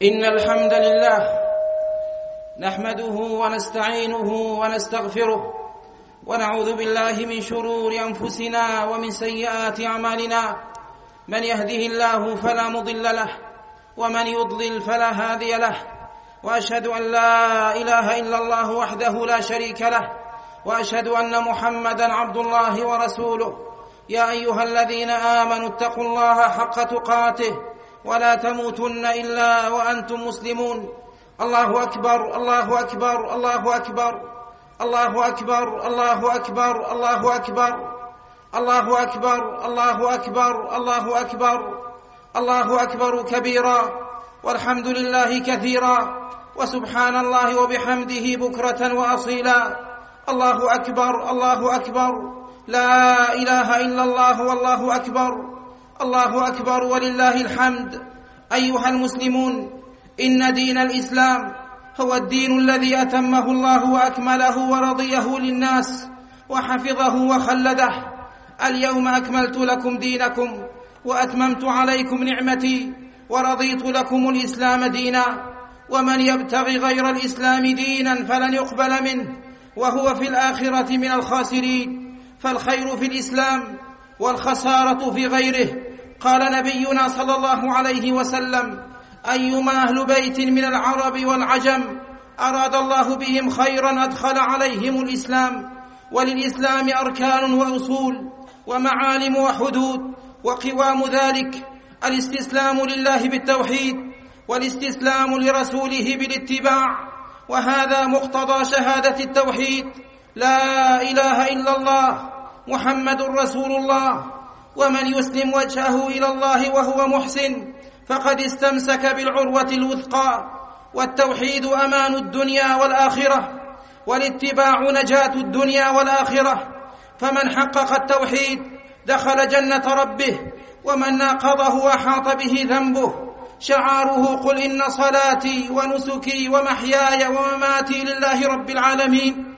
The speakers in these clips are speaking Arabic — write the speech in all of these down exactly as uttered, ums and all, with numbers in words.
إن الحمد لله نحمده ونستعينه ونستغفره ونعوذ بالله من شرور أنفسنا ومن سيئات أعمالنا. من يهده الله فلا مضل له ومن يضلل فلا هادي له، وأشهد أن لا إله إلا الله وحده لا شريك له، وأشهد أن محمدًا عبد الله ورسوله. يا أيها الذين آمنوا اتقوا الله حق تقاته ولا تموتن إلا وأنتم مسلمون. الله أكبر الله أكبر الله أكبر الله أكبر الله أكبر الله أكبر الله أكبر الله أكبر الله أكبر الله أكبر كبيرا، والحمد لله كثيرا، وسبحان الله وبحمده بكرة وأصيلا. الله أكبر الله أكبر، لا إله إلا الله والله أكبر، الله أكبر ولله الحمد. أيها المسلمون، إن دين الإسلام هو الدين الذي أتمه الله وأكمله ورضيه للناس وحفظه وخلده. اليوم أكملت لكم دينكم وأتممت عليكم نعمتي ورضيت لكم الإسلام دينا، ومن يبتغي غير الإسلام دينا فلن يقبل منه وهو في الآخرة من الخاسرين. فالخير في الإسلام والخسارة في غيره. قال نبينا صلى الله عليه وسلم: أيما أهل بيت من العرب والعجم أراد الله بهم خيرا أدخل عليهم الإسلام. وللإسلام أركان وأصول ومعالم وحدود، وقوام ذلك الاستسلام لله بالتوحيد والاستسلام لرسوله بالاتباع، وهذا مقتضى شهادة التوحيد: لا إله إلا الله محمد رسول الله. ومن يسلم وجهه إلى الله وهو محسن فقد استمسك بالعروة الوثقى. والتوحيد أمان الدنيا والآخرة، والاتباع نجاة الدنيا والآخرة. فمن حقق التوحيد دخل جنة ربه، ومن ناقضه أحاط به ذنبه. شعاره: قل إن صلاتي ونسكي ومحياي ومماتي لله رب العالمين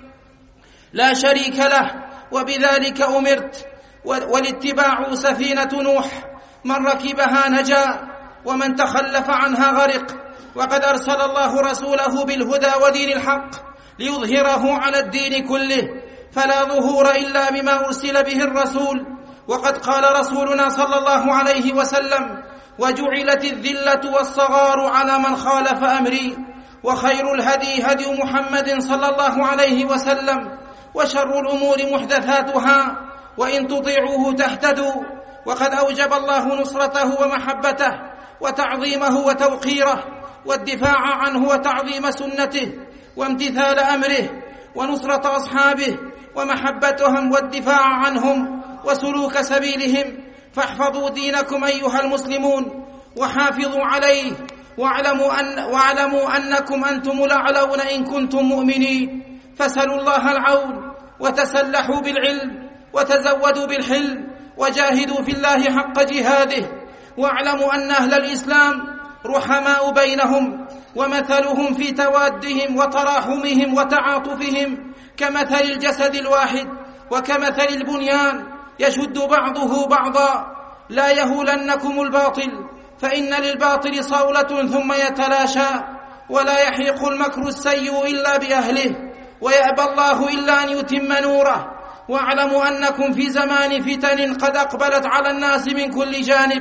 لا شريك له، وبذلك أمرت. والاتباع سفينة نوح، من ركبها نجا ومن تخلف عنها غرق. وقد أرسل الله رسوله بالهدى ودين الحق ليظهره على الدين كله، فلا ظهور إلا بما أرسل به الرسول. وقد قال رسولنا صلى الله عليه وسلم: وجعلت الذلة والصغار على من خالف أمري. وخير الهدي هدي محمد صلى الله عليه وسلم، وشر الأمور محدثاتها، وإن تطيعوه تهتدوا. وقد أوجب الله نصرته ومحبته وتعظيمه وتوقيره، والدفاع عنه وتعظيم سنته، وامتثال أمره، ونصرة أصحابه ومحبتهم والدفاع عنهم وسلوك سبيلهم. فاحفظوا دينكم أيها المسلمون وحافظوا عليه، واعلموا, أن واعلموا أنكم أنتم الأعلون إن كنتم مؤمنين. فسلوا الله العون، وتسلحوا بالعلم، وتزودوا بالحلم، وجاهدوا في الله حق جهاده. واعلموا أن أهل الإسلام رحماء بينهم، ومثلهم في توادهم وتراحمهم وتعاطفهم كمثل الجسد الواحد، وكمثل البنيان يشد بعضه بعضا. لا يهولنكم الباطل، فإن للباطل صولة ثم يتلاشى. ولا يحيق المكر السيء إلا بأهله، ويأبى الله إلا أن يتم نوره. واعلموا أنكم في زمان فتن قد أقبلت على الناس من كل جانب،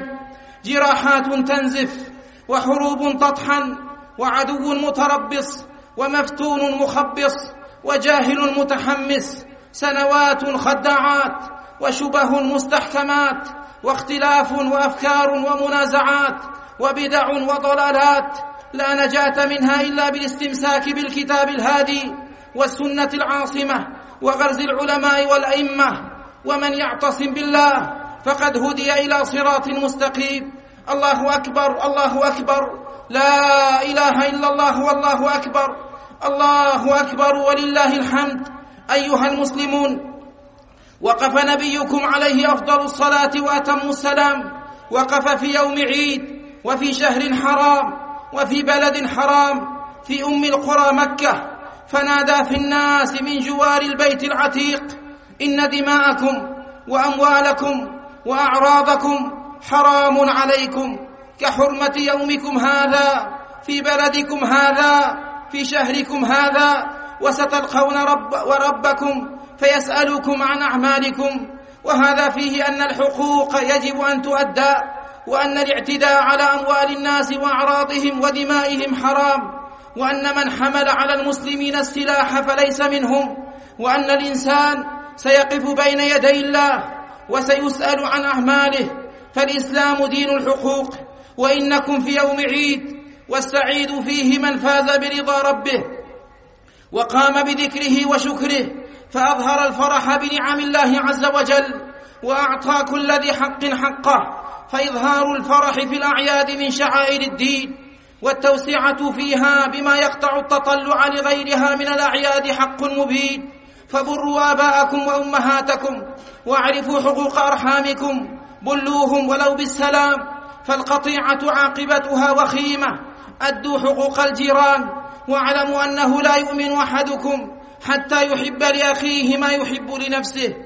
جراحات تنزف، وحروب تطحن، وعدو متربص، ومفتون مخبص، وجاهل متحمس، سنوات خداعات، وشبه مستحكمات، واختلاف وأفكار ومنازعات، وبدع وضلالات لا نجاة منها إلا بالاستمساك بالكتاب الهادي والسنة العاصمة وغرز العلماء والأئمة. ومن يعتصم بالله فقد هدي إلى صراط مستقيم. الله أكبر الله أكبر، لا إله إلا الله والله أكبر، الله أكبر ولله الحمد. أيها المسلمون، وقف نبيكم عليه أفضل الصلاة وأتم السلام، وقف في يوم عيد، وفي شهر حرام، وفي بلد حرام، في أم القرى مكة، فنادى في الناس من جوار البيت العتيق: إن دماءكم وأموالكم وأعراضكم حرام عليكم كحرمة يومكم هذا، في بلدكم هذا في شهركم هذا، وستلقون رب وربكم فيسألكم عن أعمالكم. وهذا فيه أن الحقوق يجب أن تؤدى، وأن الاعتداء على أموال الناس وأعراضهم ودمائهم حرام، وأن من حمل على المسلمين السلاح فليس منهم، وأن الإنسان سيقف بين يدي الله وسيسأل عن أعماله. فالإسلام دين الحقوق، وإنكم في يوم عيد، والسعيد فيه من فاز برضا ربه وقام بذكره وشكره، فأظهر الفرح بنعم الله عز وجل وأعطى كل ذي حق حقه. فإظهار الفرح في الأعياد من شعائر الدين، والتوسعة فيها بما يقطع التطلع لغيرها من الأعياد حق مبين. فبروا آباءكم وأمهاتكم، واعرفوا حقوق أرحامكم، بلوهم ولو بالسلام، فالقطيعة عاقبتها وخيمة. أدوا حقوق الجيران، واعلموا أنه لا يؤمن أحدكم حتى يحب لأخيه ما يحب لنفسه.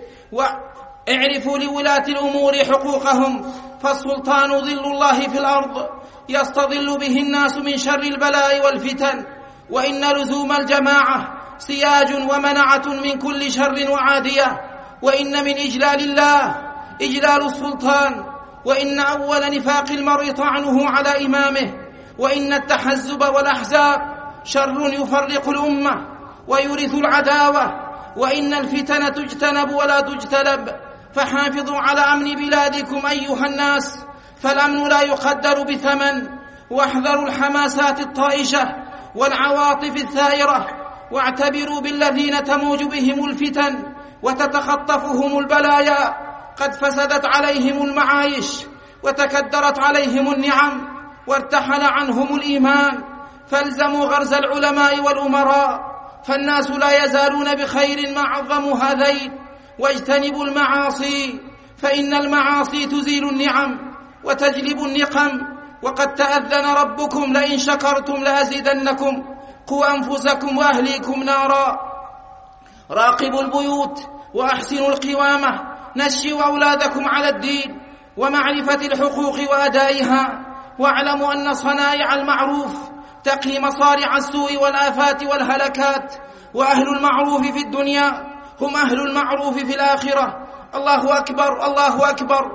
واعرفوا لولاة الأمور حقوقهم، فالسلطان ظل الله في الأرض يستظل به الناس من شر البلاء والفتن، وإن لزوم الجماعة سياج ومنعة من كل شر وعادية. وإن من إجلال الله إجلال السلطان، وإن أول نفاق المرء طعنه على إمامه، وإن التحزب والأحزاب شر يفرق الأمة ويورث العداوة، وإن الفتن تجتنب ولا تجتلب. فحافظوا على أمن بلادكم أيها الناس، فالأمن لا يقدر بثمن. واحذروا الحماسات الطائشة والعواطف الثائرة، واعتبروا بالذين تموج بهم الفتن وتتخطفهم البلايا. قد فسدت عليهم المعايش، وتكدرت عليهم النعم، وارتحل عنهم الإيمان. فالزموا غرز العلماء والأمراء، فالناس لا يزالون بخير ما عظموا هذين. واجتنبوا المعاصي، فإن المعاصي تزيل النعم وتجلب النقم. وقد تأذن ربكم لئن شكرتم لأزيدنكم. قوا أنفسكم وأهليكم نارا. راقبوا البيوت وأحسنوا القوامة. نشئوا أولادكم على الدين ومعرفة الحقوق وأدائها. واعلموا أن صنائع المعروف تقي مصارع السوء والآفات والهلكات، وأهل المعروف في الدنيا هم أهل المعروف في الآخرة. الله أكبر، الله أكبر،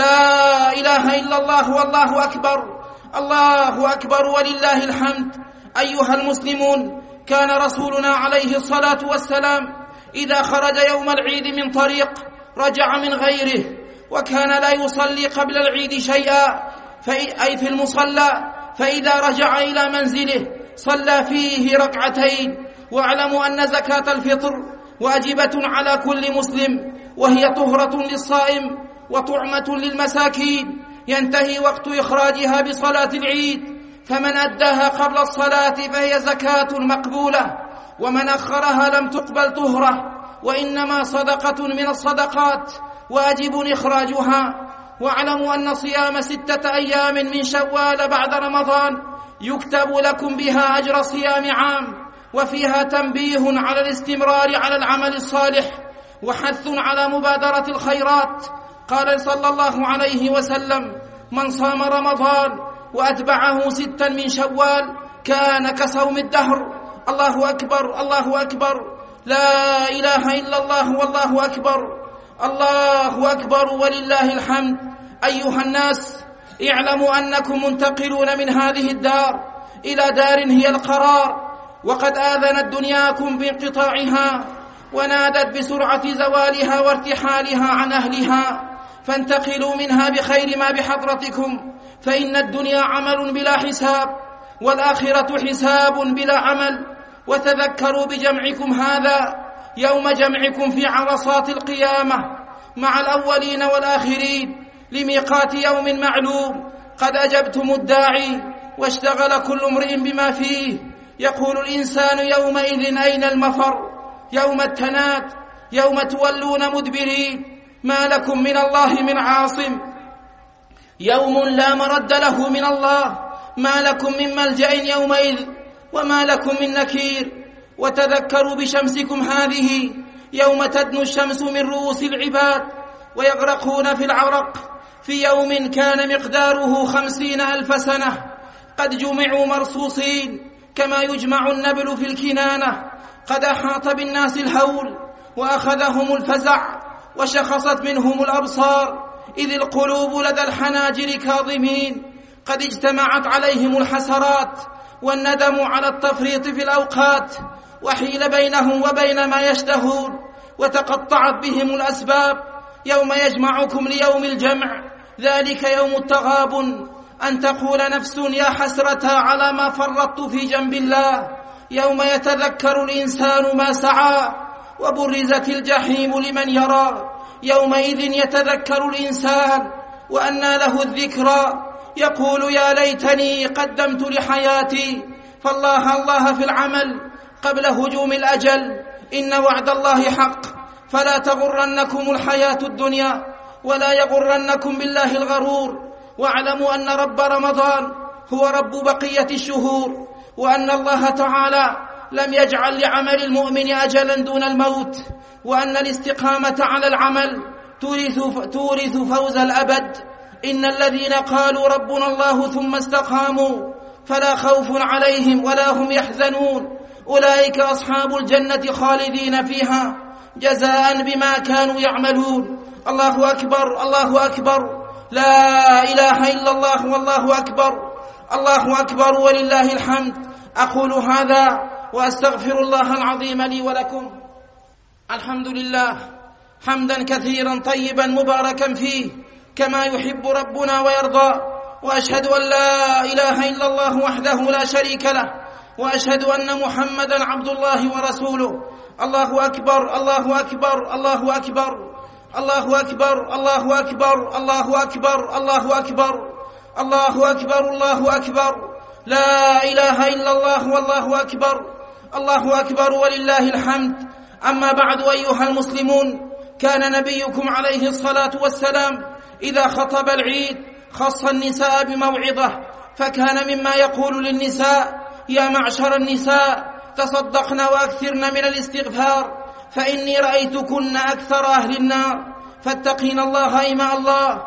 لا إله إلا الله والله أكبر، الله أكبر ولله الحمد. أيها المسلمون، كان رسولنا عليه الصلاة والسلام إذا خرج يوم العيد من طريق رجع من غيره، وكان لا يصلي قبل العيد شيئا أي في المصلى، فإذا رجع إلى منزله صلى فيه ركعتين. واعلموا أن زكاة الفطر واجبة على كل مسلم، وهي طهرة للصائم وطعمة للمساكين، ينتهي وقت إخراجها بصلاة العيد، فمن أداها قبل الصلاة فهي زكاة مقبولة، ومن أخرها لم تقبل طهرة، وإنما صدقة من الصدقات واجب إخراجها. واعلموا أن صيام ستة أيام من شوال بعد رمضان يكتب لكم بها أجر صيام عام، وفيها تنبيه على الاستمرار على العمل الصالح وحث على مبادرة الخيرات. قال صلى الله عليه وسلم: من صام رمضان وأتبعه ستا من شوال كان كصوم الدهر. الله أكبر، الله أكبر، لا إله إلا الله والله أكبر، الله أكبر ولله الحمد. أيها الناس، اعلموا أنكم منتقلون من هذه الدار إلى دار هي القرار، وقد آذنت دنياكم بانقطاعها ونادت بسرعة زوالها وارتحالها عن أهلها، فانتقلوا منها بخير ما بحضرتكم، فإن الدنيا عمل بلا حساب، والآخرة حساب بلا عمل. وتذكروا بجمعكم هذا يوم جمعكم في عرصات القيامة مع الأولين والآخرين لميقات يوم معلوم. قد أجبتم الداعي واشتغل كل امرئ بما فيه. يقول الإنسان يومئذ أين المفر؟ يوم التناد، يوم تولون مدبرين، ما لكم من الله من عاصم، يوم لا مرد له من الله، ما لكم من ملجأ يومئذ وما لكم من نكير. وتذكروا بشمسكم هذه يوم تدنو الشمس من رؤوس العباد ويغرقون في العرق في يوم كان مقداره خمسين ألف سنة، قد جمعوا مرصوصين كما يجمع النبل في الكنانة. قد أحاط بالناس الهول وأخذهم الفزع وشخصت منهم الأبصار، إذ القلوب لدى الحناجر كاظمين. قد اجتمعت عليهم الحسرات والندم على التفريط في الأوقات، وحيل بينهم وبين ما يشتهون، وتقطعت بهم الأسباب. يوم يجمعكم ليوم الجمع، ذلك يوم التغابن، أن تقول نفس يا حسرة على ما فرطت في جنب الله. يوم يتذكر الإنسان ما سعى، وبرزت الجحيم لمن يرى. يومئذ يتذكر الإنسان وأنى له الذكرى، يقول يا ليتني قدمت لحياتي. فالله الله في العمل قبل هجوم الأجل، إن وعد الله حق، فلا تغرنكم الحياة الدنيا ولا يغرنكم بالله الغرور. واعلموا أن رب رمضان هو رب بقية الشهور، وأن الله تعالى لم يجعل لعمل المؤمن أجلا دون الموت، وأن الاستقامة على العمل تورث, تورث فوز الأبد. إن الذين قالوا ربنا الله ثم استقاموا فلا خوف عليهم ولا هم يحزنون، أولئك أصحاب الجنة خالدين فيها جزاء بما كانوا يعملون. الله أكبر، الله أكبر، لا إله إلا الله والله أكبر، الله أكبر ولله الحمد. أقول هذا وأستغفر الله العظيم لي ولكم. الحمد لله حمدا كثيرا طيبا مباركا فيه كما يحب ربنا ويرضى، وأشهد أن لا إله إلا الله وحده لا شريك له، وأشهد أن محمدا عبد الله ورسوله. الله أكبر، الله أكبر، الله أكبر، الله أكبر، الله أكبر، الله أكبر، الله أكبر، الله أكبر، الله أكبر، لا إله إلا الله والله أكبر، الله أكبر ولله الحمد. أما بعد أيها المسلمون، كان نبيكم عليه الصلاة والسلام إذا خطب العيد خص النساء بموعظة، فكان مما يقول للنساء يا معشر النساء تصدقن وأكثرن من الاستغفار، فإني رأيتكن أكثر أهل النار، فاتقين الله إماء الله،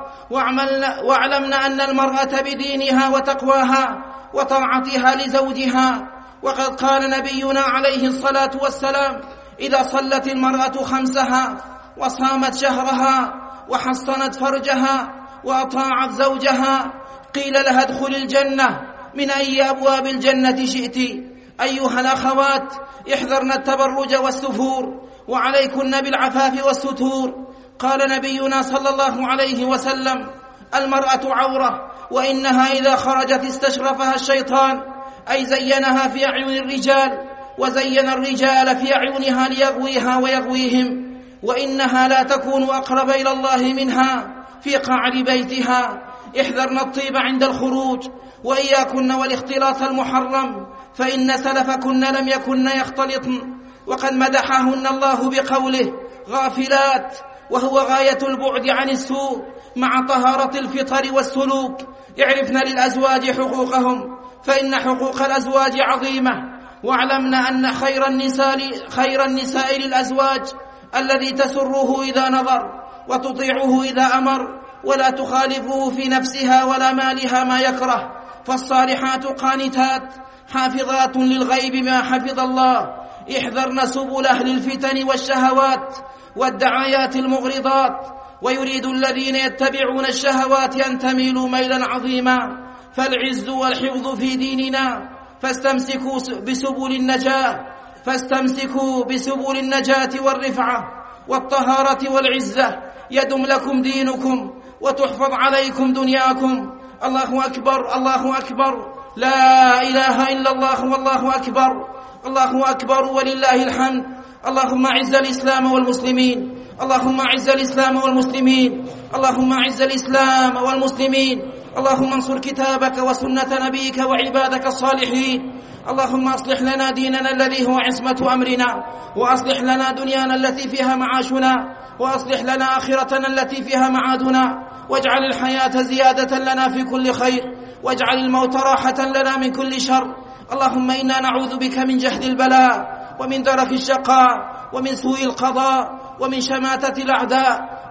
واعلمن أن المرأة بدينها وتقواها وطاعتها لزوجها. وقد قال نبينا عليه الصلاة والسلام إذا صلت المرأة خمسها وصامت شهرها وحصنت فرجها وأطاعت زوجها قيل لها ادخل الجنة من أي أبواب الجنة شئت. أيها الأخوات، احذرن التبرج والسفور، وعليكن بالعفاف والستور. قال نبينا صلى الله عليه وسلم المرأة عورة، وإنها إذا خرجت استشرفها الشيطان، أي زينها في أعين الرجال، وزين الرجال في أعينها ليغويها ويغويهم، وإنها لا تكون أقرب إلى الله منها في قعر بيتها. احذرن الطيب عند الخروج، وإياكن والاختلاط المحرم، فإن سلفكن لم يكن يختلطن. وقد مدحهن الله بقوله غافلات، وهو غاية البعد عن السوء مع طهارة الفطر والسلوك. اعرفن للأزواج حقوقهم، فإن حقوق الأزواج عظيمة. واعلمنا أن خير النساء, خير النساء للأزواج الذي تسره إذا نظر وتطيعه إذا أمر، ولا تخالفه في نفسها ولا مالها ما يكره. فالصالحات قانتات حافظات للغيب بما حفظ الله. احذرن سبل أهل الفتن والشهوات والدعايات المغرضات، ويريد الذين يتبعون الشهوات أن تميلوا ميلا عظيما. فالعز والحفظ في ديننا، فاستمسكوا بسبل النجاة فاستمسكوا بسبل النجاة والرفعة والطهارة والعزة، يدم لكم دينكم وتحفظ عليكم دنياكم. الله أكبر، الله أكبر، لا إله إلا الله والله أكبر، الله أكبر ولله الحمد. اللهم أعز الإسلام والمسلمين، اللهم أعز الإسلام والمسلمين، اللهم أعز الإسلام والمسلمين، اللهم انصر كتابك وسنة نبيك وعبادك الصالحين. اللهم أصلح لنا ديننا الذي هو عصمة أمرنا، وأصلح لنا دنيانا التي فيها معاشنا، وأصلح لنا آخرتنا التي فيها معادنا، واجعل الحياة زيادة لنا في كل خير، واجعل الموت راحة لنا من كل شر. اللهم إنا نعوذ بك من جهد البلاء، ومن درك الشقاء، ومن سوء القضاء، ومن شماتة الأعداء.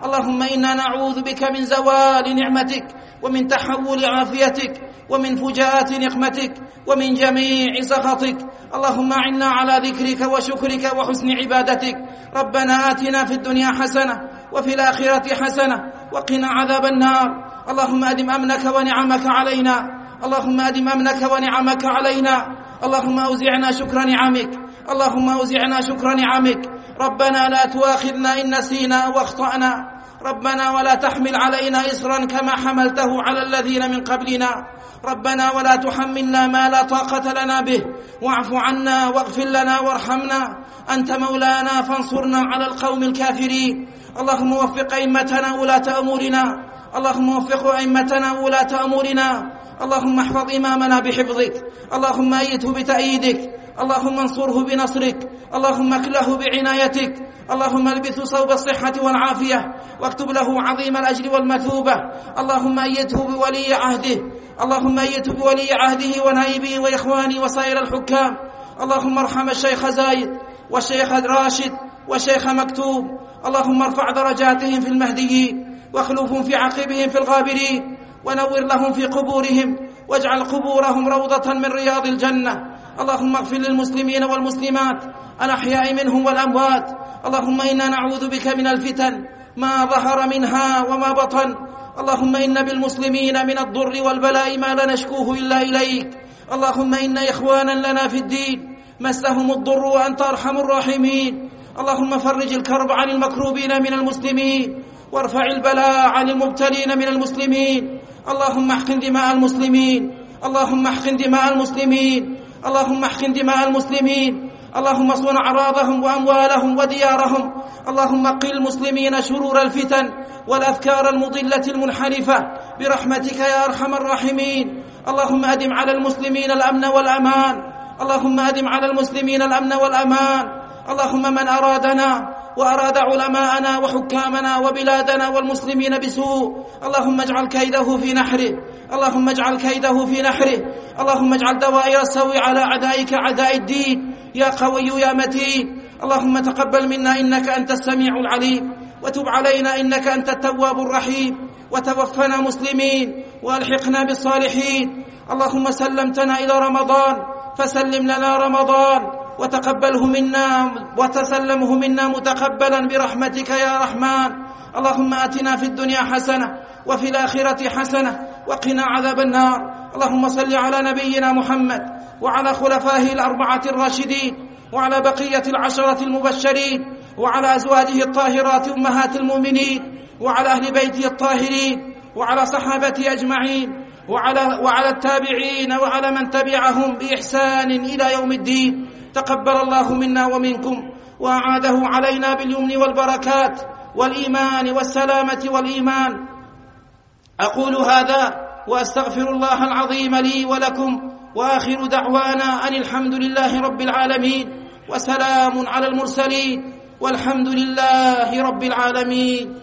اللهم إنا نعوذ بك من زوال نعمتك ومن تحول عافيتك ومن فجاءة نقمتك ومن جميع سخطك. اللهم أعنا على ذكرك وشكرك وحسن عبادتك. ربنا آتنا في الدنيا حسنة وفي الآخرة حسنة وقنا عذاب النار. اللهم أدم أمنك ونعمك علينا اللهم أدم أمنك ونعمك علينا. اللهم أوزعنا شكر نعمك اللهم أوزعنا شكر نعمك. ربنا لا تؤاخذنا إن نسينا واخطأنا. ربنا ولا تحمل علينا إصرا كما حملته على الذين من قبلنا. ربنا ولا تحملنا ما لا طاقة لنا به. واعف عنا واغفر لنا وارحمنا. أنت مولانا فانصرنا على القوم الكافرين. اللهم وفق أئمتنا ولاة أمورنا اللهم وفق أئمتنا ولاة أمورنا. اللهم احفظ إمامنا بحفظك. اللهم أيده بتأييدك. اللهم انصره بنصرك. اللهم اكله بعنايتك. اللهم البثه صوب الصحة والعافية واكتب له عظيم الأجر والمثوبة. اللهم أيده بولي عهده اللهم أيده بولي عهده ونائبه وإخوانه وسائر الحكام. اللهم ارحم الشيخ زايد والشيخ راشد والشيخ مكتوب. اللهم ارفع درجاتهم في المهديين واخلفهم في عقبهم في الغابرين ونور لهم في قبورهم واجعل قبورهم روضة من رياض الجنة. اللهم اغفر للمسلمين والمسلمات الأحياء منهم والأموات. اللهم إنا نعوذ بك من الفتن ما ظهر منها وما بطن. اللهم إن بالمسلمين من الضر والبلاء ما لا نشكوه إلا إليك. اللهم إن إخوانا لنا في الدين مسهم الضر وأنت أرحم الراحمين. اللهم فرج الكرب عن المكروبين من المسلمين وارفع البلاء عن المبتلين من المسلمين. اللهم احقن دماء المسلمين اللهم احقن دماء المسلمين اللهم احقن دماء المسلمين. اللهم صون أعراضهم وأموالهم وديارهم. اللهم قل المسلمين شرور الفتن والأفكار المضلة المنحرفة برحمتك يا أرحم الراحمين. اللهم أدم على المسلمين الأمن والأمان اللهم أدم على المسلمين الأمن والأمان. اللهم من أرادنا وأراد علماءنا وحكامنا وبلادنا والمسلمين بسوء اللهم اجعل كيده في نحره اللهم اجعل كيده في نحره. اللهم اجعل دوائر السوء على أعدائك أعداء الدين يا قوي يا متين. اللهم تقبل منا إنك أنت السميع العليم وتب علينا إنك أنت التواب الرحيم وتوفنا مسلمين وألحقنا بالصالحين. اللهم سلمتنا إلى رمضان فسلم لنا رمضان وتقبله منا وتسلمه منا متقبلا برحمتك يا رحمن. اللهم آتنا في الدنيا حسنة وفي الآخرة حسنة وقنا عذاب النار. اللهم صل على نبينا محمد وعلى خلفائه الأربعة الراشدين وعلى بقية العشرة المبشرين وعلى أزواجه الطاهرات أمهات المؤمنين وعلى أهل بيته الطاهرين وعلى صحابته أجمعين وعلى, وعلى التابعين وعلى من تبعهم بإحسان إلى يوم الدين. تقبل الله منا ومنكم وأعاده علينا باليمن والبركات والإيمان والسلامة والإيمان. أقول هذا وأستغفر الله العظيم لي ولكم وآخر دعوانا أن الحمد لله رب العالمين وسلام على المرسلين والحمد لله رب العالمين.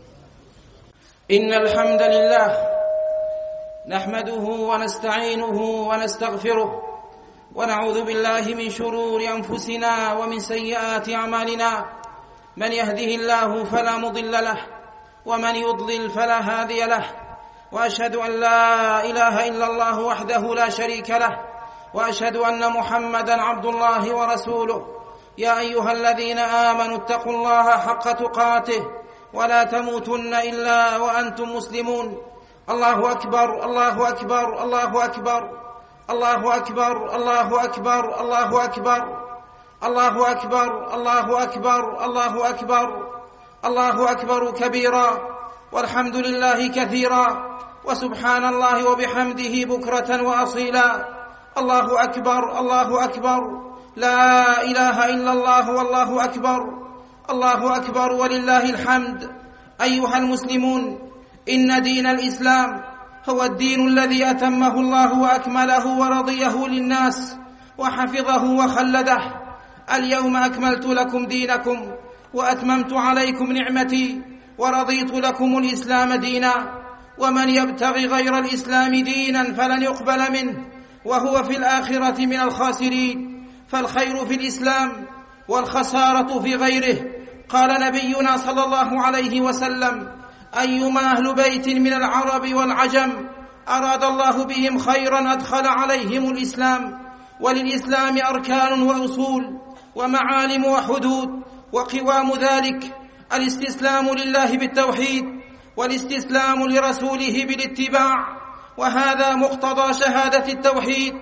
إن الحمد لله نحمده ونستعينه ونستغفره ونعوذ بالله من شرور أنفسنا ومن سيئات أعمالنا. من يهده الله فلا مضل له ومن يضلل فلا هادي له. وأشهد أن لا إله إلا الله وحده لا شريك له وأشهد أن محمدا عبد الله ورسوله. يا أيها الذين آمنوا اتقوا الله حق تقاته ولا تموتن إلا وأنتم مسلمون. الله أكبر الله أكبر الله أكبر الله أكبر الله أكبر الله أكبر الله أكبر الله أكبر الله أكبر الله أكبر كبيرا والحمد لله كثيرا وسبحان الله وبحمده بكرة وأصيلا. الله أكبر الله أكبر لا إله إلا الله والله أكبر الله أكبر ولله الحمد. أيها المسلمون، إن دين الإسلام هو الدين الذي أتمه الله وأكمله ورضيه للناس وحفظه وخلده. اليوم أكملت لكم دينكم وأتممت عليكم نعمتي ورضيت لكم الإسلام دينا. ومن يبتغي غير الإسلام دينا فلن يقبل منه وهو في الآخرة من الخاسرين. فالخير في الإسلام والخسارة في غيره، قال نبينا صلى الله عليه وسلم: أيما أهل بيت من العرب والعجم أراد الله بهم خيرا أدخل عليهم الإسلام، وللإسلام أركان وأصول ومعالم وحدود، وقوام ذلك الاستسلام لله بالتوحيد والاستسلام لرسوله بالاتباع، وهذا مقتضى شهادة التوحيد: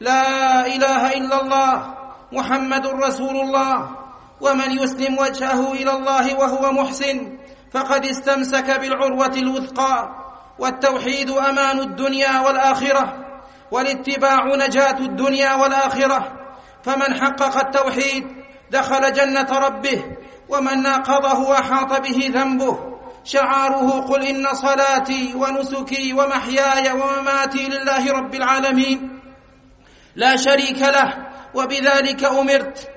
لا إله إلا الله محمد رسول الله. ومن يسلم وجهه إلى الله وهو محسن فقد استمسك بالعروة الوثقى، والتوحيد أمان الدنيا والآخرة، والاتباع نجاة الدنيا والآخرة. فمن حقق التوحيد دخل جنة ربه، ومن ناقضه أحاط به ذنبه. شعاره: قل إن صلاتي ونسكي ومحياي ومماتي لله رب العالمين لا شريك له وبذلك أمرت.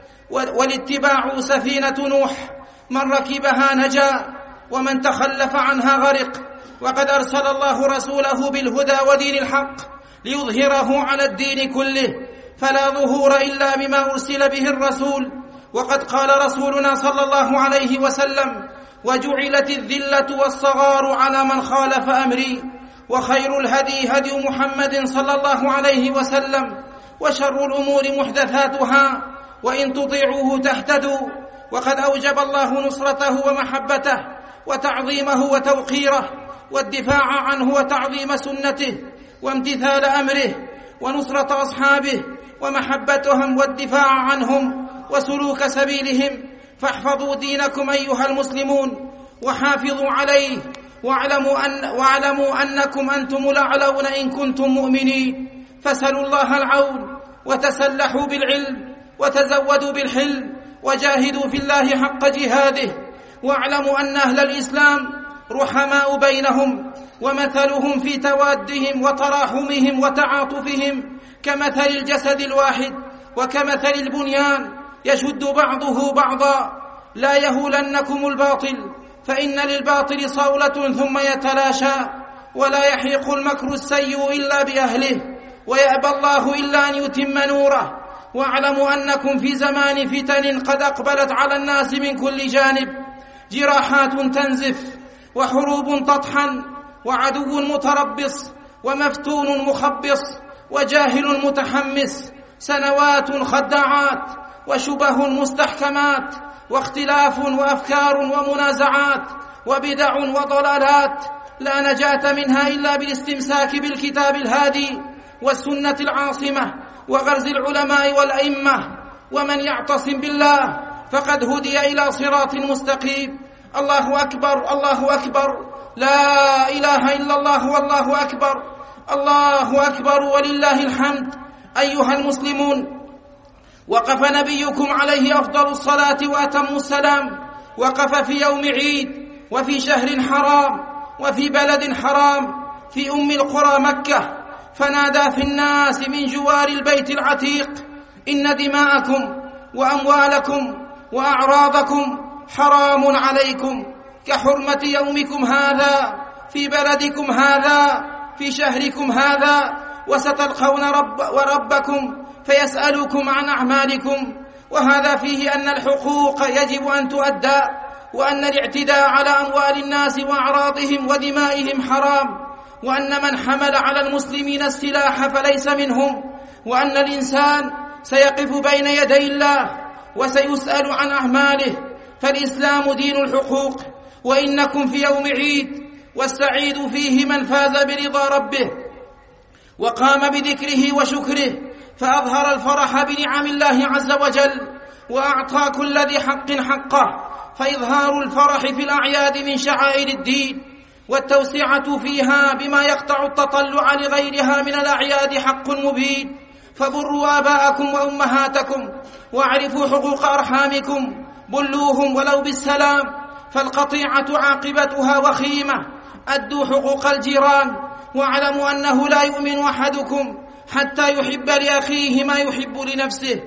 والاتباع سفينة نوح، من ركبها نجا ومن تخلف عنها غرق. وقد أرسل الله رسوله بالهدى ودين الحق ليظهره على الدين كله، فلا ظهور إلا بما أرسل به الرسول. وقد قال رسولنا صلى الله عليه وسلم: وجعلت الذلة والصغار على من خالف أمري، وخير الهدي هدي محمد صلى الله عليه وسلم، وشر الأمور محدثاتها، وإن تطيعوه تهتدوا. وقد أوجب الله نصرته ومحبته وتعظيمه وتوقيره، والدفاع عنه وتعظيم سنته، وامتثال أمره، ونصرة أصحابه ومحبتهم والدفاع عنهم وسلوك سبيلهم. فاحفظوا دينكم أيها المسلمون وحافظوا عليه، واعلموا, أن واعلموا أنكم أنتم الأعلون إن كنتم مؤمنين. فسلوا الله العون، وتسلحوا بالعلم، وتزودوا بالحلم، وجاهدوا في الله حق جهاده. واعلموا أن أهل الإسلام رحماء بينهم، ومثلهم في توادهم وتراحمهم وتعاطفهم كمثل الجسد الواحد، وكمثل البنيان يشد بعضه بعضا. لا يهولنكم الباطل، فإن للباطل صولة ثم يتلاشى، ولا يحيق المكر السيء إلا بأهله، ويأبى الله إلا أن يتم نوره. واعلموا أنكم في زمان فتن قد أقبلت على الناس من كل جانب، جراحات تنزف، وحروب تطحن، وعدو متربص، ومفتون مخبص، وجاهل متحمس، سنوات خداعات، وشبه مستحكمات، واختلاف وأفكار ومنازعات، وبدع وضلالات، لا نجاة منها إلا بالاستمساك بالكتاب الهادي والسنة العاصمة وغرز العلماء والأئمة. ومن يعتصم بالله فقد هدي إلى صراط مستقيم. الله أكبر، الله أكبر، لا إله إلا الله والله أكبر، الله أكبر ولله الحمد. أيها المسلمون، وقف نبيكم عليه أفضل الصلاة وأتم السلام، وقف في يوم عيد، وفي شهر حرام، وفي بلد حرام، في أم القرى مكة، فنادى في الناس من جوار البيت العتيق: إن دماءكم وأموالكم وأعراضكم حرام عليكم كحرمة يومكم هذا في بلدكم هذا في شهركم هذا، وستلقون رب وربكم فيسألكم عن أعمالكم. وهذا فيه أن الحقوق يجب أن تؤدى، وأن الاعتداء على أموال الناس وأعراضهم ودمائهم حرام، وأن من حمل على المسلمين السلاح فليس منهم، وأن الإنسان سيقف بين يدي الله وسيسأل عن أعماله. فالإسلام دين الحقوق، وإنكم في يوم عيد، والسعيد فيه من فاز برضا ربه وقام بذكره وشكره، فأظهر الفرح بنعم الله عز وجل، وأعطى كل ذي حق حقه. فإظهار الفرح في الأعياد من شعائر الدين، والتوسعة فيها بما يقطع التطلع لغيرها من الأعياد حق مبين. فبروا آباءكم وأمهاتكم، واعرفوا حقوق أرحامكم، بلوهم ولو بالسلام، فالقطيعة عاقبتها وخيمة. أدوا حقوق الجيران، واعلموا أنه لا يؤمن أحدكم حتى يحب لأخيه ما يحب لنفسه.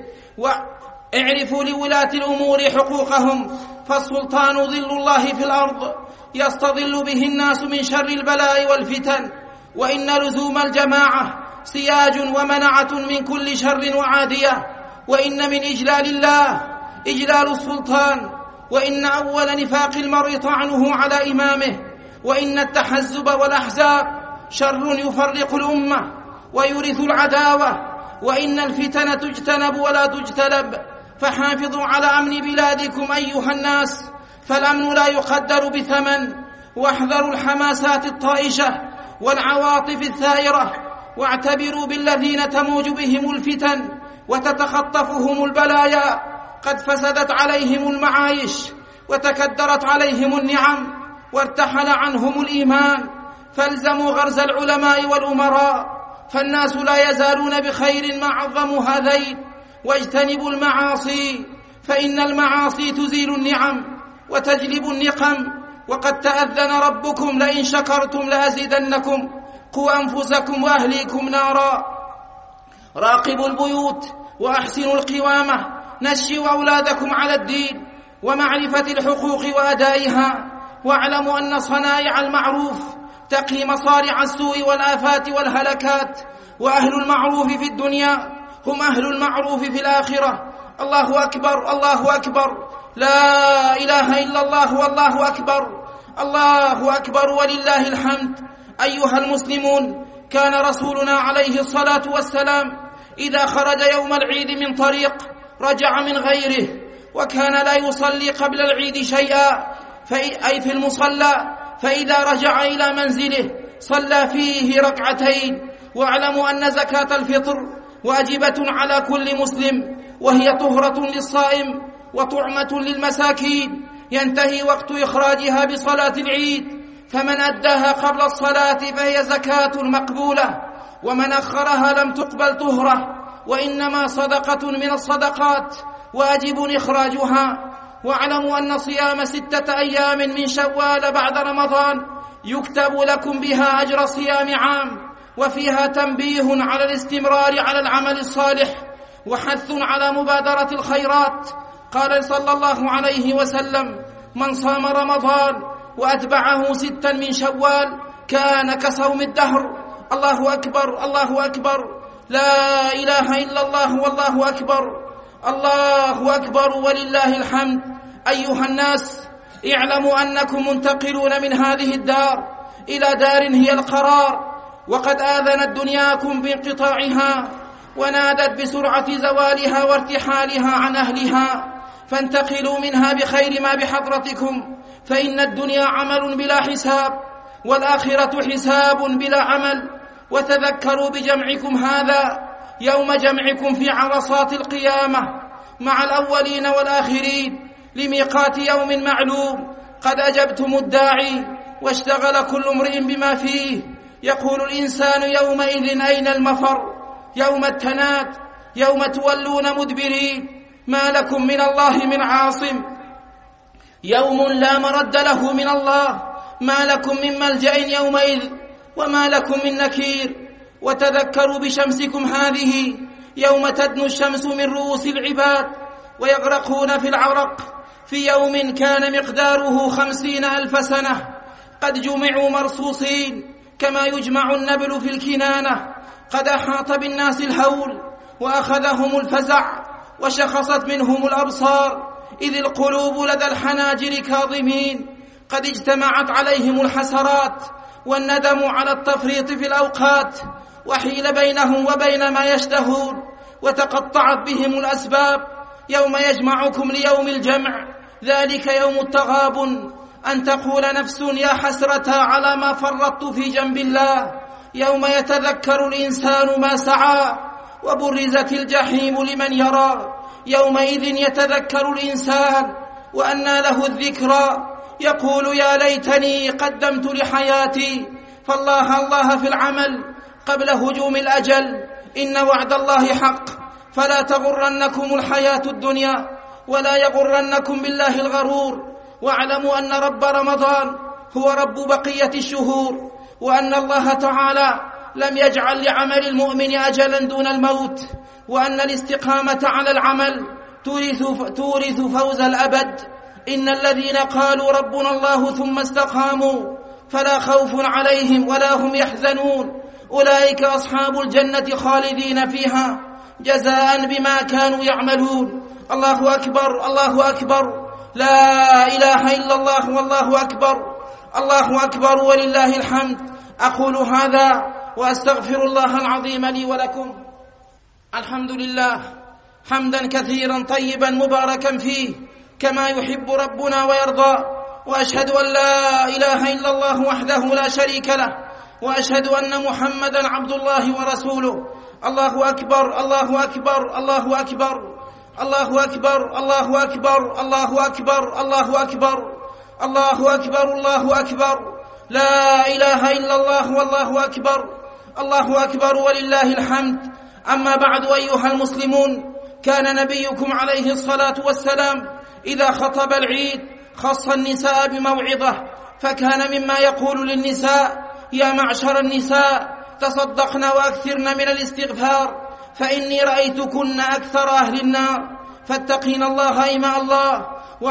واعرفوا لولاة الأمور حقوقهم، فالسلطان ظل الله في الأرض يستظل به الناس من شر البلاء والفتن، وإن لزوم الجماعة سياج ومنعة من كل شر وعادية. وإن من إجلال الله إجلال السلطان، وإن أول نفاق المرء طعنه على إمامه، وإن التحزب والأحزاب شر يفرق الأمة ويورث العداوة، وإن الفتن تجتنب ولا تجتلب. فحافظوا على أمن بلادكم أيها الناس، فالأمن لا يقدر بثمن. واحذروا الحماسات الطائشة والعواطف الثائرة، واعتبروا بالذين تموج بهم الفتن وتتخطفهم البلايا. قد فسدت عليهم المعايش وتكدرت عليهم النعم وارتحل عنهم الإيمان، فالزموا غرز العلماء والأمراء، فالناس لا يزالون بخير ما عظموا هذين. واجتنبوا المعاصي، فإن المعاصي تزيل النعم وتجلب النقم، وقد تأذن ربكم لئن شكرتم لأزيدنكم. قوا أنفسكم وأهليكم نارا. راقبوا البيوت وأحسنوا القوامة. نشئوا أولادكم على الدين ومعرفة الحقوق وأدائها، واعلموا أن صنائع المعروف تقي مصارع السوء والآفات والهلكات، وأهل المعروف في الدنيا هم أهل المعروف في الآخرة. الله أكبر، الله أكبر، لا إله إلا الله والله أكبر، الله أكبر ولله الحمد. أيها المسلمون، كان رسولنا عليه الصلاة والسلام إذا خرج يوم العيد من طريق رجع من غيره، وكان لا يصلي قبل العيد شيئا أي في المصلى، فإذا رجع إلى منزله صلى فيه ركعتين. واعلموا أن زكاة الفطر واجبة على كل مسلم، وهي طهرة للصائم وطعمة للمساكين، ينتهي وقت إخراجها بصلاة العيد، فمن أداها قبل الصلاة فهي زكاة مقبولة، ومن أخرها لم تقبل طهرة، وإنما صدقة من الصدقات واجب إخراجها. واعلموا أن صيام ستة أيام من شوال بعد رمضان يكتب لكم بها أجر صيام عام، وفيها تنبيه على الاستمرار على العمل الصالح وحث على مبادرة الخيرات. قال صلى الله عليه وسلم: من صام رمضان وأتبعه ستا من شوال كان كصوم الدهر. الله أكبر، الله أكبر، لا إله إلا الله والله أكبر، الله أكبر ولله الحمد. أيها الناس، اعلموا أنكم منتقلون من هذه الدار إلى دار هي القرار، وقد آذنت دنياكم بانقطاعها ونادت بسرعة زوالها وارتحالها عن أهلها، فانتقلوا منها بخير ما بحضرتكم، فإن الدنيا عمل بلا حساب، والآخرة حساب بلا عمل. وتذكروا بجمعكم هذا يوم جمعكم في عرصات القيامة مع الأولين والآخرين لميقات يوم معلوم. قد أجبتم الداعي واشتغل كل امرئ بما فيه. يقول الإنسان يومئذ أين المفر؟ يوم التناد، يوم تولون مدبرين، ما لكم من الله من عاصم، يوم لا مرد له من الله، ما لكم من ملجأ يومئذ وما لكم من نكير. وتذكروا بشمسكم هذه يوم تدنو الشمس من رؤوس العباد ويغرقون في العرق، في يوم كان مقداره خمسين ألف سنة. قد جمعوا مرصوصين كما يجمع النبل في الكنانة. قد أحاط بالناس الهول وأخذهم الفزع وشخصت منهم الأبصار، إذ القلوب لدى الحناجر كاظمين. قد اجتمعت عليهم الحسرات والندم على التفريط في الأوقات، وحيل بينهم وبين ما يشتهون، وتقطعت بهم الأسباب. يوم يجمعكم ليوم الجمع، ذلك يوم التغابن، أن تقول نفس يا حسرة على ما فرطت في جنب الله. يوم يتذكر الإنسان ما سعى وبرزت الجحيم لمن يرى. يومئذ يتذكر الإنسان وأنى له الذكرى، يقول يا ليتني قدمت لحياتي. فالله الله في العمل قبل هجوم الأجل، إن وعد الله حق، فلا تغرنكم الحياة الدنيا ولا يغرنكم بالله الغرور. واعلموا أن رب رمضان هو رب بقية الشهور، وأن الله تعالى لم يجعل لعمل المؤمن أجلا دون الموت، وأن الاستقامة على العمل تورث, تورث فوز الأبد. إن الذين قالوا ربنا الله ثم استقاموا فلا خوف عليهم ولا هم يحزنون، أولئك أصحاب الجنة خالدين فيها جزاء بما كانوا يعملون. الله أكبر، الله أكبر، لا إله إلا الله والله أكبر. الله أكبر ولله الحمد. أقول هذا وأستغفر الله العظيم لي ولكم. الحمد لله حمدا كثيرا طيبا مباركا فيه كما يحب ربنا ويرضى، وأشهد أن لا إله إلا الله وحده لا شريك له، وأشهد أن محمدا عبد الله ورسوله. الله أكبر الله أكبر الله أكبر الله أكبر الله أكبر الله أكبر الله أكبر الله أكبر الله أكبر. لا إله إلا الله والله أكبر. الله أكبر ولله الحمد. أما بعد أيها المسلمون، كان نبيكم عليه الصلاة والسلام إذا خطب العيد خص النساء بموعظة، فكان مما يقول للنساء: يا معشر النساء تصدقن وأكثرن من الاستغفار، فإني رأيتكن أكثر أهل النار، فاتقين الله إيماء الله،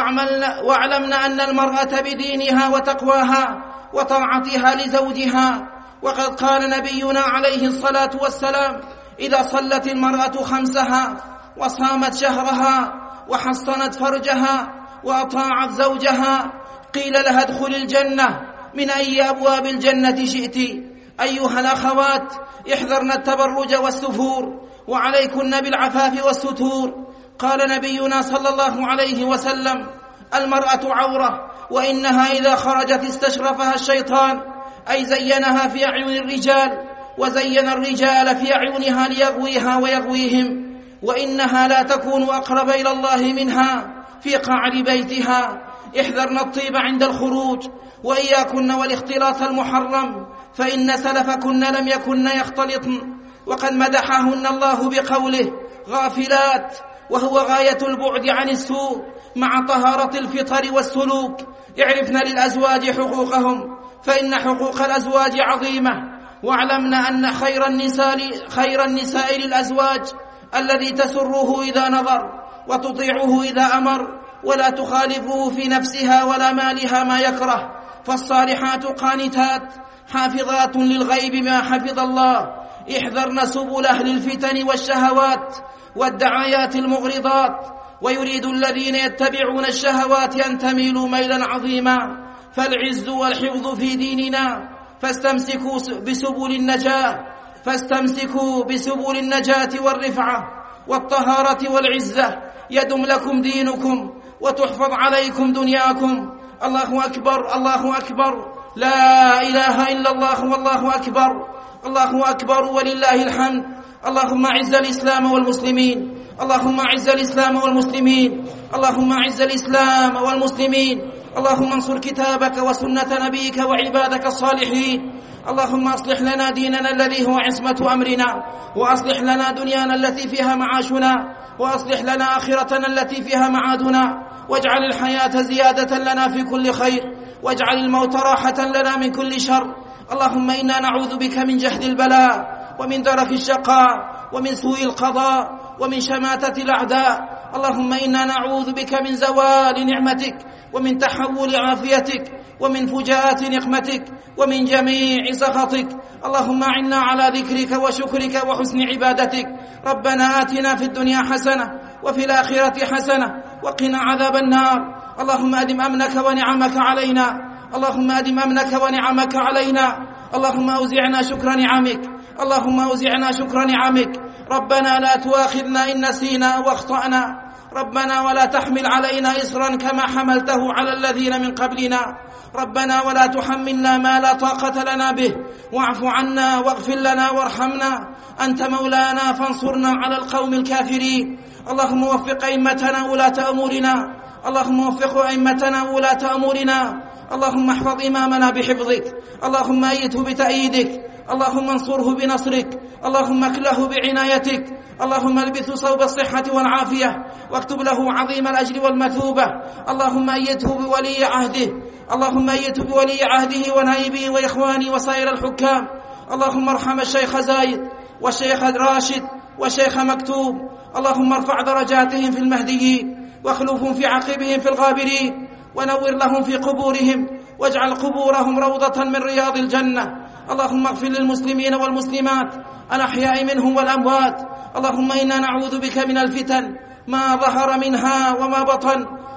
واعلمن أن المرأة بدينها وتقواها وطاعتها لزوجها. وقد قال نبينا عليه الصلاة والسلام: إذا صلت المرأة خمسها وصامت شهرها وحصنت فرجها وأطاعت زوجها قيل لها ادخل الجنة من أي أبواب الجنة شئت. أيها الأخوات، احذرن التبرج والسفور، وعليكن بالعفاف والستور. قال نبينا صلى الله عليه وسلم: المرأة عورة، وإنها إذا خرجت استشرفها الشيطان، أي زينها في أعين الرجال، وزين الرجال في أعينها ليغويها ويغويهم، وإنها لا تكون أقرب إلى الله منها في قعر بيتها. احذرن الطيب عند الخروج، وإياكن والاختلاط المحرم، فإن سلفكن لم يكن يختلطن. وقد مدحهن الله بقوله: غافلات، وهو غاية البعد عن السوء مع طهارة الفطر والسلوك. اعرفن للأزواج حقوقهم، فإن حقوق الأزواج عظيمة. واعلمن أن خير النساء, خير النساء للأزواج الذي تسره إذا نظر، وتطيعه إذا أمر، ولا تخالفه في نفسها ولا مالها ما يكره. فالصالحات قانتات حافظات للغيب ما حفظ الله. احذرن سبل أهل الفتن والشهوات والدعايات المغرضات، ويريد الذين يتبعون الشهوات أن تميلوا ميلا عظيما. فالعز والحفظ في ديننا، فاستمسكوا بسبل النجاة فاستمسكوا بسبل النجاة والرفعة والطهارة والعزة، يدم لكم دينكم وتحفظ عليكم دنياكم. الله أكبر الله أكبر. لا إله إلا الله والله أكبر. الله أكبر ولله الحمد. اللهم أعز الإسلام والمسلمين، اللهم أعز الإسلام والمسلمين، اللهم أعز الإسلام والمسلمين، اللهم انصر كتابك وسنة نبيك وعبادك الصالحين. اللهم أصلح لنا ديننا الذي هو عصمة أمرنا، وأصلح لنا دنيانا التي فيها معاشنا، وأصلح لنا آخرتنا التي فيها معادنا، واجعل الحياة زيادة لنا في كل خير، واجعل الموت راحة لنا من كل شر. اللهم إنا نعوذ بك من جهد البلاء، ومن درك الشقاء، ومن سوء القضاء، ومن شماتة الأعداء. اللهم إنا نعوذ بك من زوال نعمتك، ومن تحول عافيتك، ومن فجاءات نقمتك، ومن جميع سخطك. اللهم أعنا على ذكرك وشكرك وحسن عبادتك. ربنا آتنا في الدنيا حسنة وفي الآخرة حسنة وقنا عذاب النار. اللهم أدم أمنك ونعمك علينا، اللهم أدم أمنك ونعمك علينا. اللهم أوزعنا شكر نعمك، اللهم أوزعنا شكر نعمك. ربنا لا تؤاخذنا إن نسينا واخطأنا، ربنا ولا تحمل علينا إصرا كما حملته على الذين من قبلنا، ربنا ولا تحملنا ما لا طاقة لنا به، واعف عنا واغفر لنا وارحمنا، أنت مولانا فانصرنا على القوم الكافرين. اللهم وفق أئمتنا ولاة أمورنا، اللهم وفق أئمتنا ولاة أمورنا. اللهم احفظ إمامنا بحفظك، اللهم أيده بتأييدك، اللهم انصره بنصرك، اللهم اكله بعنايتك. اللهم البثه صوب الصحة والعافية، واكتب له عظيم الأجر والمثوبة. اللهم أيده بولي عهده، اللهم أيده بولي عهده ونائبه وإخوانه وسائر الحكام. اللهم ارحم الشيخ زايد والشيخ راشد والشيخ مكتوب، اللهم ارفع درجاتهم في المهديين، واخلفهم في عقبهم في الغابرين، ونور لهم في قبورهم، واجعل قبورهم روضة من رياض الجنة. اللهم اغفر للمسلمين والمسلمات الأحياء منهم والأموات. اللهم إنا نعوذ بك من الفتن ما ظهر منها وما بطن.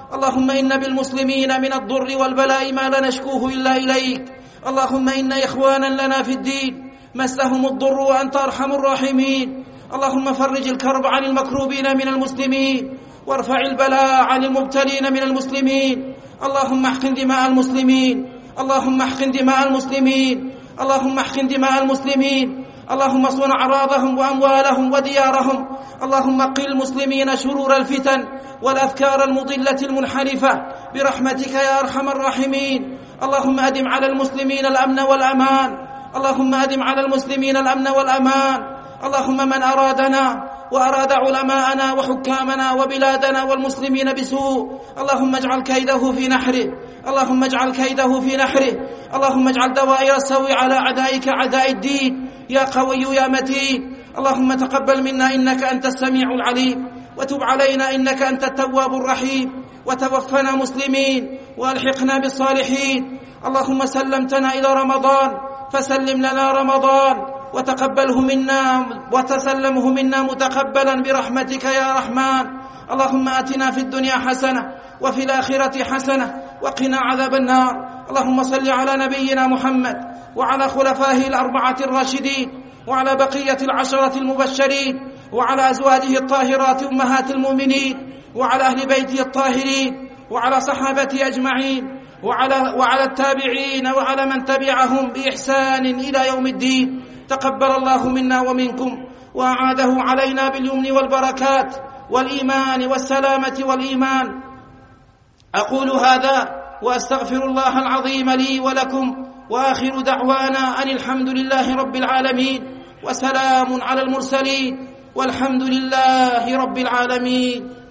اللهم إن بالمسلمين من الضر والبلاء ما لا نشكوه إلا إليك. اللهم إن إخوانا لنا في الدين مسهم الضر وأنت أرحم الراحمين. اللهم فرج الكرب عن المكروبين من المسلمين وارفع البلاء عن المبتلين من المسلمين. اللهم احقن دماء المسلمين، اللهم احقن دماء المسلمين، اللهم احقن دماء المسلمين. اللهم صون أعراضهم وأموالهم وديارهم. اللهم قل المسلمين شرور الفتن والأفكار المضلة المنحرفة برحمتك يا أرحم الراحمين. اللهم أدم على المسلمين الأمن والأمان، اللهم أدم على المسلمين الأمن والأمان. اللهم من أرادنا وأراد علماءنا وحكامنا وبلادنا والمسلمين بسوء اللهم اجعل كيده في نحره، اللهم اجعل كيده في نحره. اللهم اجعل دوائر السوء على أعدائك أعداء الدين يا قوي يا متين. اللهم تقبل منا إنك أنت السميع العليم، وتب علينا إنك أنت التواب الرحيم، وتوفنا مسلمين والحقنا بالصالحين. اللهم سلمتنا إلى رمضان فسلم لنا رمضان وتقبله منا وتسلمه منا متقبلا برحمتك يا رحمن. اللهم آتنا في الدنيا حسنة وفي الآخرة حسنة وقنا عذاب النار. اللهم صل على نبينا محمد وعلى خلفائه الأربعة الراشدين وعلى بقية العشرة المبشرين وعلى أزواجه الطاهرات أمهات المؤمنين وعلى أهل بيته الطاهرين وعلى صحابته أجمعين وعلى, وعلى التابعين وعلى من تبعهم بإحسان إلى يوم الدين. تقبل الله منا ومنكم وأعاده علينا باليمن والبركات والإيمان والسلامة والإيمان. أقول هذا وأستغفر الله العظيم لي ولكم، وآخر دعوانا أن الحمد لله رب العالمين وسلام على المرسلين والحمد لله رب العالمين.